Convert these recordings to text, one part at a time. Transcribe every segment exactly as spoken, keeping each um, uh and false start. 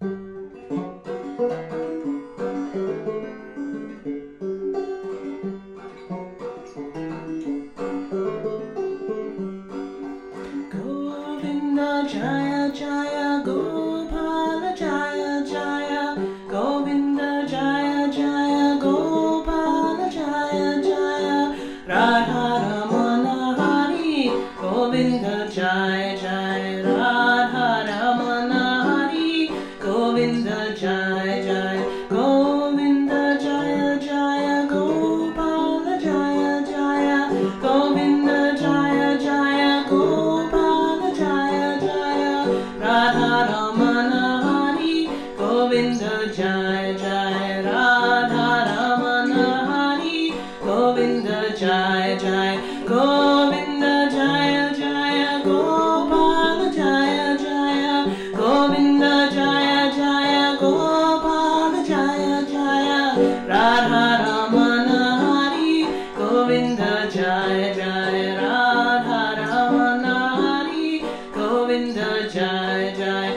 Govinda Jaya Jaya Gopala Jaya Jaya Govinda Jaya Jaya Gopala Jaya Jaya Radha Ramana Hari Govinda Jaya Jaya Radha Ramana Hari Govinda Jaya Jaya Govinda Jaya Jaya Gopala Jaya Jaya Govinda Jaya Jaya Gopala Jaya Jaya Radha Ramana Hari Govinda Jaya Jaya Radha Ramana Hari Govinda Jaya Jaya Govinda Jaya Jaya Gopala Jaya Jaya Govinda Jaya Jaya Gopala Jaya Jaya Radha Ramana Hari Govinda Jaya Jaya Radha Ramana Hari Govinda Jaya Jaya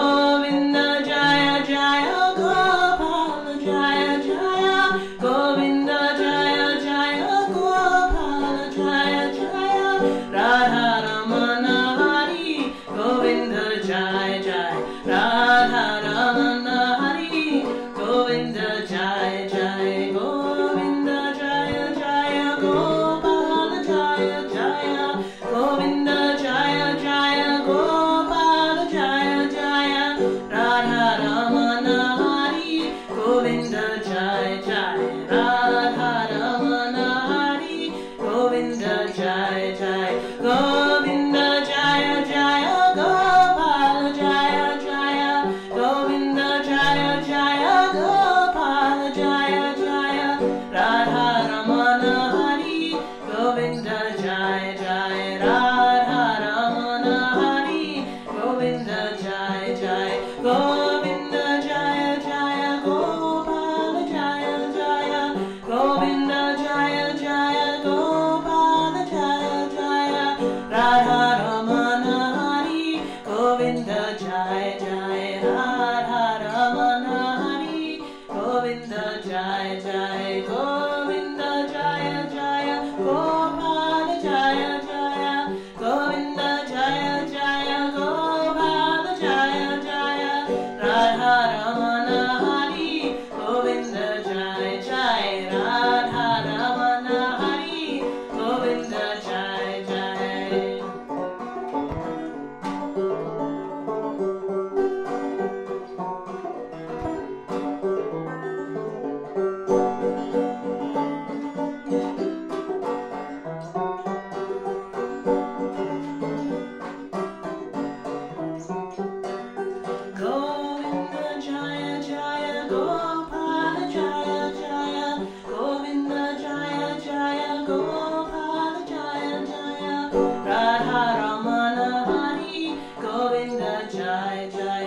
Govinda Jaya Jaya Gopala Jaya Jaya Govinda Jaya Jaya Gopala Jaya Jaya Radha Ramana Hari Govinda Jaya Jaya Radha Ramana Hari Govinda Jaya Jaya Govinda Jaya Jaya Gopala Jaya Jaya Govinda Jaya Jaya Gopala Jaya Jaya Radha Ramana Hari Govinda Jaya Jaya Radha Ramana Hari Govinda Jaya Jaya Govinda Jaya Jaya Gopala Jaya Jaya Govinda Jaya Jaya Gopala Jaya Jaya Radha Ramana Hari Govinda Jaya Jaya Radha Ramana Hari Govinda Jaya Jaya Govinda Jaya Jaya Gopala Jaya Jaya Govinda Jaya Jaya Gopala Jaya Jaya Radha Ramana Hari Govinda Jaya Jaya Radha Ramana Hari Govinda Jaya Jaya Govinda Jaya Jaya Gopala Jaya Jaya Govinda Jaya Jaya Gopala Jaya Jaya Radha Ramana Hari Govinda Jaya Jaya Radha Ramana Hari Govinda Jaya Jaya Govinda Jaya Jaya Gopala Jaya Jaya Govinda Jaya Jaya Gopala Jaya Jaya Radha Ramana Hari Govinda Jaya Jaya